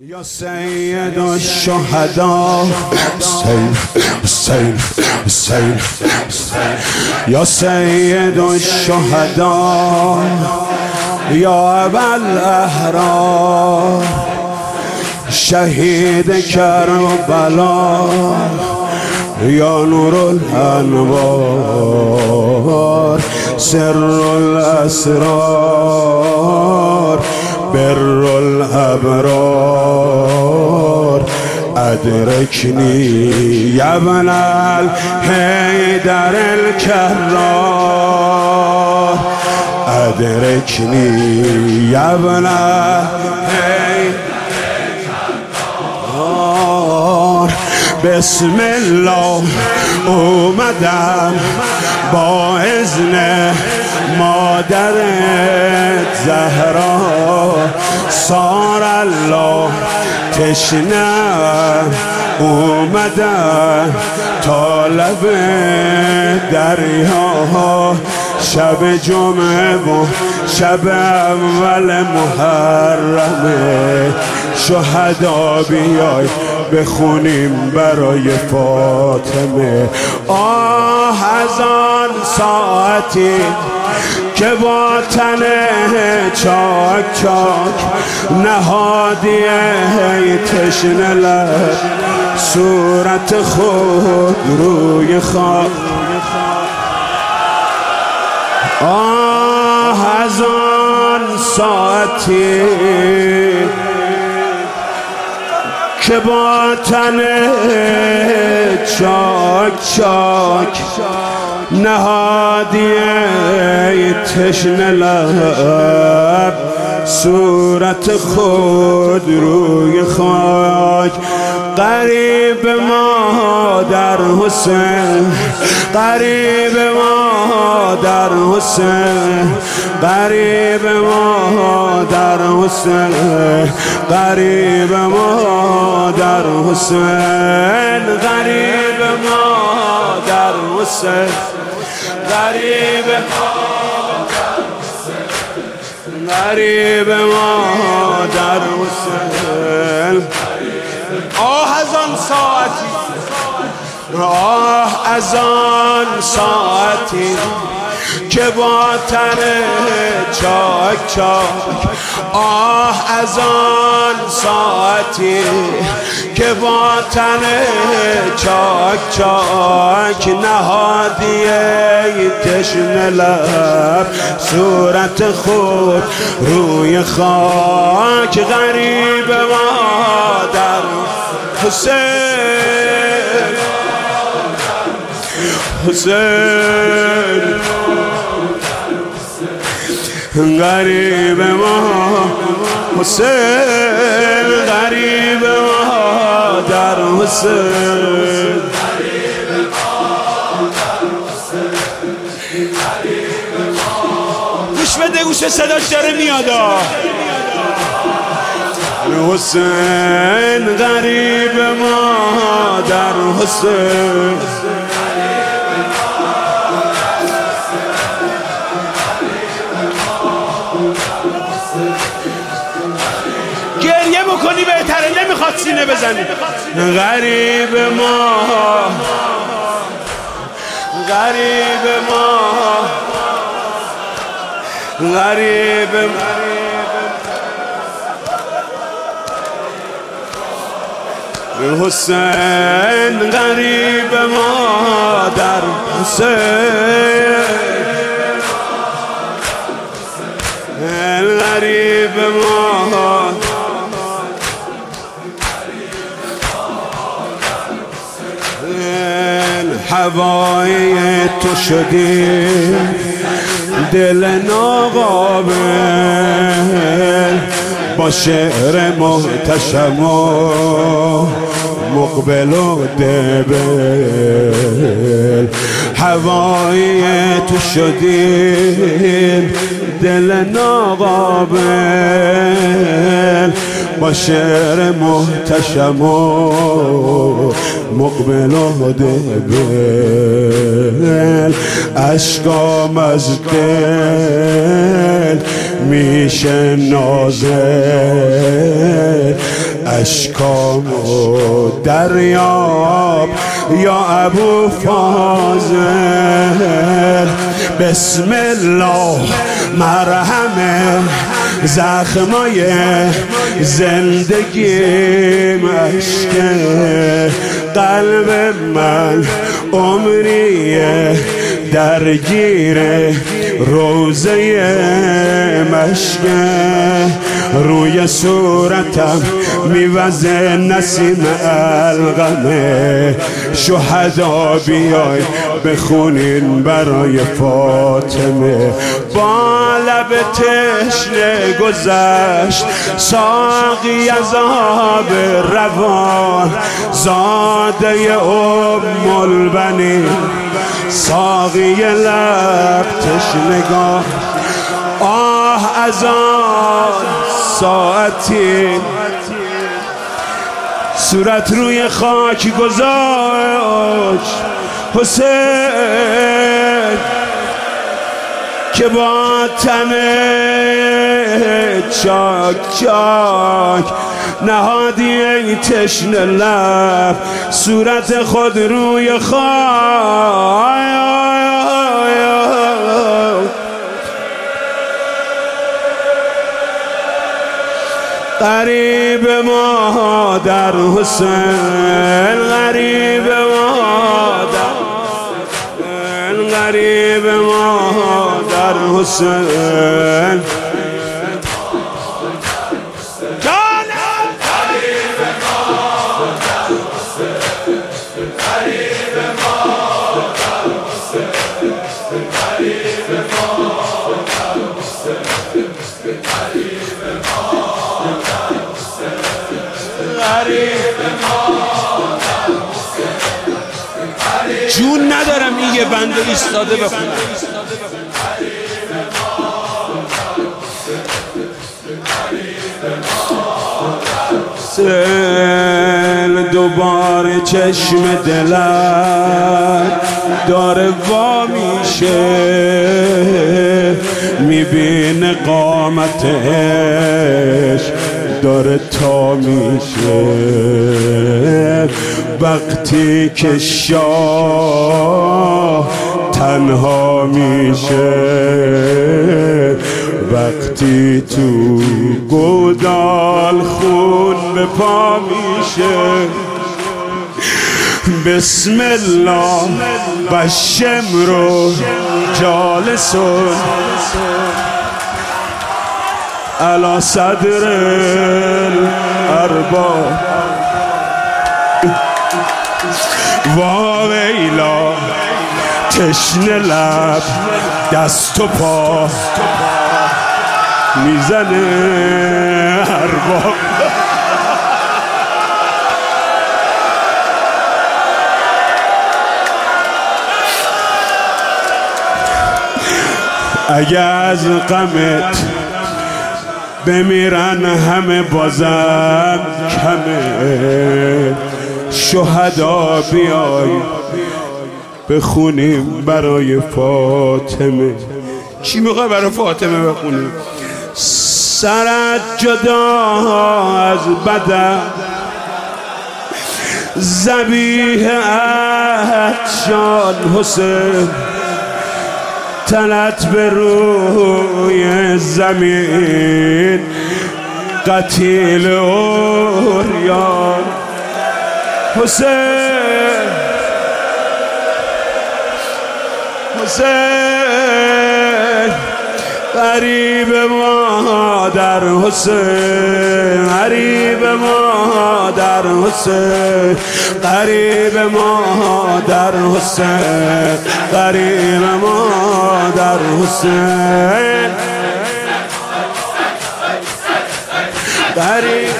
یا سید الشهدا حسین حسین یا سید الشهدا یا ابوالاحرار شهید کربلا یا نور الانوار سر الاسرار بر الابرار ادرکنی یا ابن الحیدر الکرار ادرکنی یا ابن الحیدر الکرار بسم الله اومدم با اذن مادر زهرا سار الله تشنه اومدم طالب دریا شب جمعه و شب اول محرمه شهدا بیای بخونیم برای فاطمه آه از آن ساعتی که با تن چاک چاک نهادی تشنه لب صورت خود روی خاک آه از آن ساعتی که با تن چاک چاک نهادی تشنه لب صورت خود روی خاک قریب ما در حسین قریب ما در حسین قریب ما در حسین قریب ما در حسین قریب ما در حسین قریب ما در حسین آه از آن ساعتی آه از آن ساعتی که با تن چاک چاک آه از آن ساعتی که با تن چاک چاک نهادی تشنه لب صورت خود روی خاک غریب ما در حسین حسین غریب ما حسین غریب ما در حسین گوش بده گوش صداش داره میاد حسین غریب ما در حسین گریه بکنی بهتره نمیخواد سینه بزنی غریب ما غریب ما غریب حسین غریب ما در حسین غریب ما هوای تو شدی دل ناقابل با شعر محتشم و مقبل و دبل هوای تو شدی دل ناقابل با شعر محتشم و مقبل و دبل اشکام از دل میشه نازل اشکام و دریاب یا ابو فاضل. بسم الله مرهم زخمای زندگیم، اشک قلب من عمریه درگیر روزه مشکه. روی صورتم میوزه نسیم الغمه. شهدا بیای بخونین برای فاطمه. با لب تشنه گذشت ساقی از آب روان، زاده ام البنین ساقی لب تشنگان. آه از آن ساعتی صورت روی خاک گذاشت حسین که با تن چاک چاک نهادی ای تشنه لب صورت خود روی خاک. غریب ما در حسین، غریب ما در حسین، غریب ما در حسین. جون ندارم این یه بنده ایستاده بخونم. سل دوباره چشم دلم داره وا میشه، میبینه قامتش داره تا میشه. وقتی که شاه تنها میشه، وقتی تو گودال خون به پا میشه. بسم الله و شمر جالسون علی صدر الارباب. وا ویلا تشنه لب دست و پا میزنه ارباب. اگه از غمت بمیرن همه بازم کمه. شهدا بیای بخونیم برای فاطمه. چی میخوای برای فاطمه بخونیم؟ سرت جدا از بدن ذبیح عطشان حسین، تنت به روی زمین قتیل اوریان حسین. حسین غریب ما در حسین، غریب ما در حسین، غریب ما در حسین، غریب ما در حسین، غریب.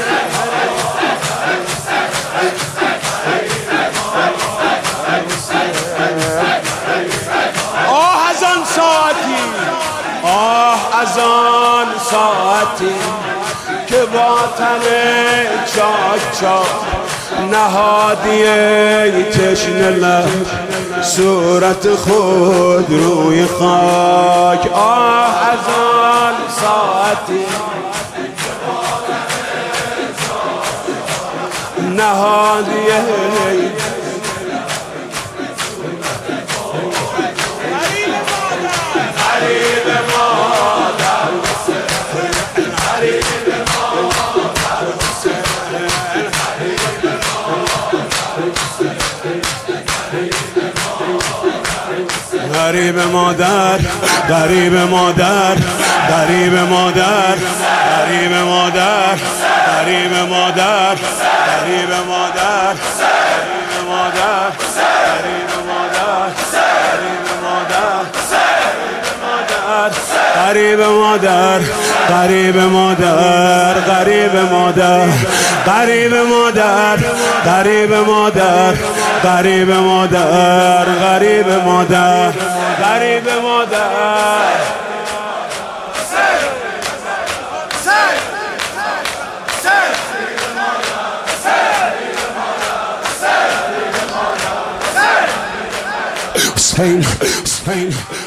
آه از آن ساعتی، آه از آن ساعتی که با تن چاک چاک نهادی ای تشنه لب صورت خود روی خاک. آه از آن ساعتی نهادیه غریب مادر غریب مادر غریب مادر غریب مادر غریب مادر غریب مادر غریب مادر غریب مادر غریب مادر غریب مادر غریب مادر غریب مادر غریب مادر غریب مادر غریب مادر غریب مادر حسین حسین